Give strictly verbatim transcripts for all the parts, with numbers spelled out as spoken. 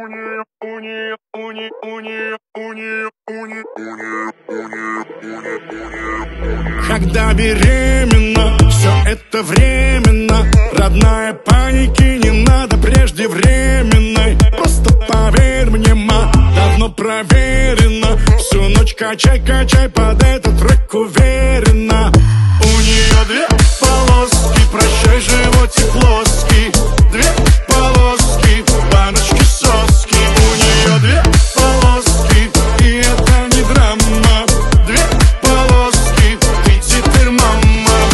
Когда беременна, все это временно. Родная, паники не надо преждевременной. Просто поверь мне, ма, давно проверено. Всю ночь качай, качай под этот трек уверенно. У нее две полоски, прощай, животик плоский. Две полоски, баночки соски. У нее две полоски, и это не драма. Две полоски, ты теперь мама.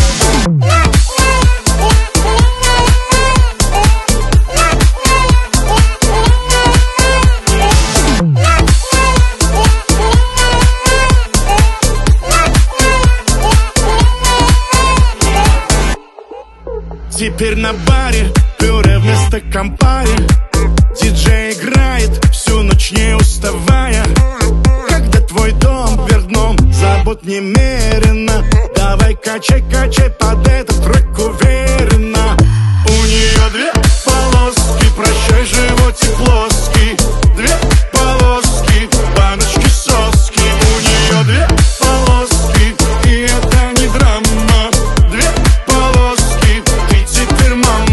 Теперь на баре пюре вместо кампари. Диджей играет всю ночь не уставая. Когда твой дом вверх дном, забот немерено. Давай качай, качай под этот трек уверенно. У нее две полоски, прощай, животик плоский. Две полоски, баночки соски. У нее две полоски, и это не драма. Две полоски, ты теперь мама.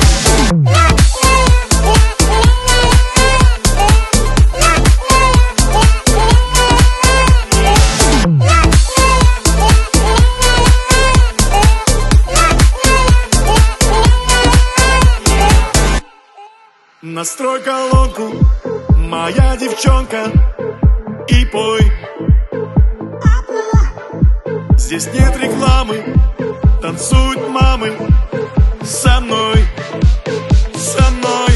Настрой колонку, моя девчонка, и пой. Здесь нет рекламы, танцуют мамы. Со мной, со мной.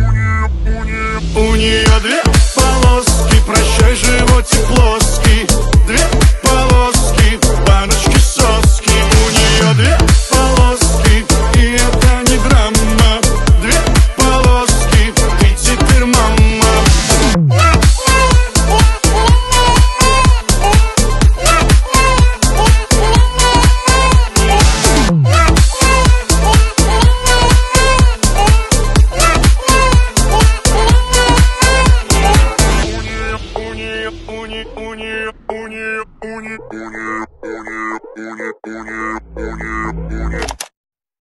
У нее две полоски, прощай, животик плоский.